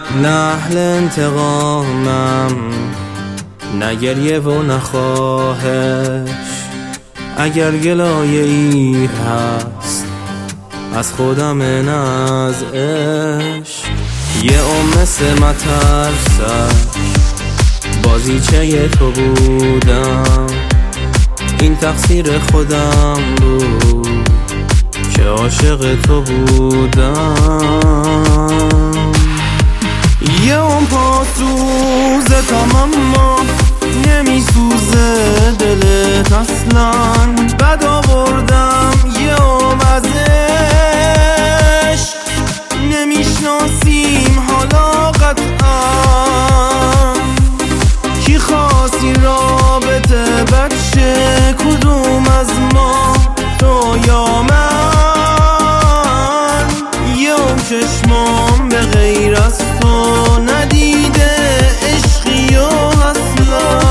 نه اهل انتقامم، نه گریه و نه خواهش. اگر گلایه ای هست از خودم نه از عشق. یه مثل مترسد بازیچه تو بودم، این تقصیر خودم بود که عاشق تو بودم. یه پاسوزتم اما نمیسوزه دلت اصلا. بد آوردم یه ازش نمیشناسیم حالا قطعا. کی خواستی رابطه بچه کدوم از ما، تو یا من؟ یه چشمام به غیر از تو ندیده عشقی و اصلا.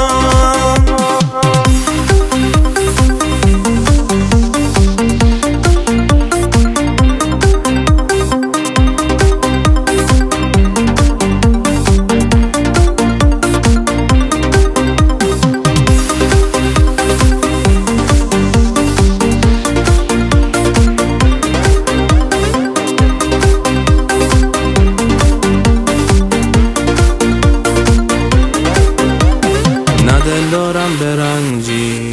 دارم برنجی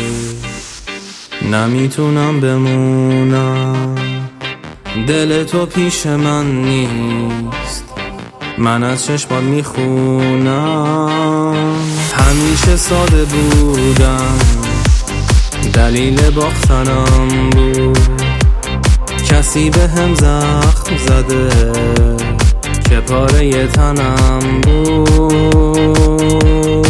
نمیتونم بمونم، دل تو پیش من نیست، من از چشمات میخونم. همیشه ساده بودم دلیل باختنم بود، کسی به هم زخم زده که پاره تنم بود.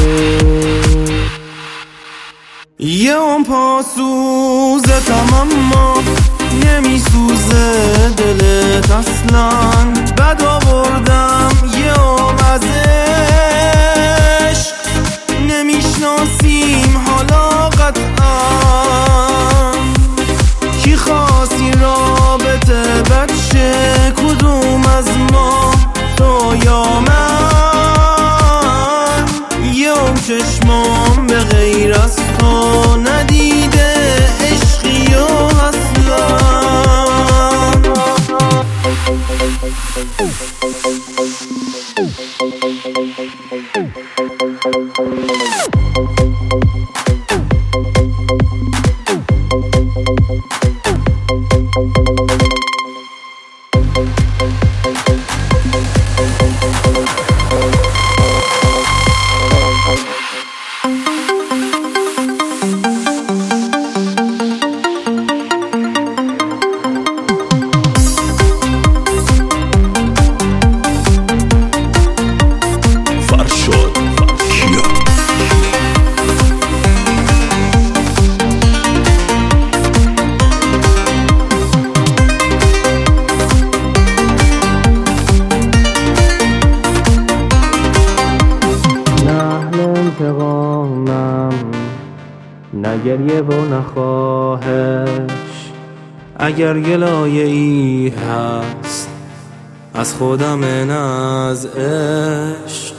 یه پاسوزتم اما نمیسوزه دلت اصلا. بد آوردم یه ازش نمیشناسیم حالا قطعا. کی خواستی رابطه بچه کدوم از ما، تو یا من؟ یه چشمام به غیر از تو ندیده عشقی و اصلا. نه گریه و نه خواهش. اگر گلایه ای هست از خودم نه از عشق.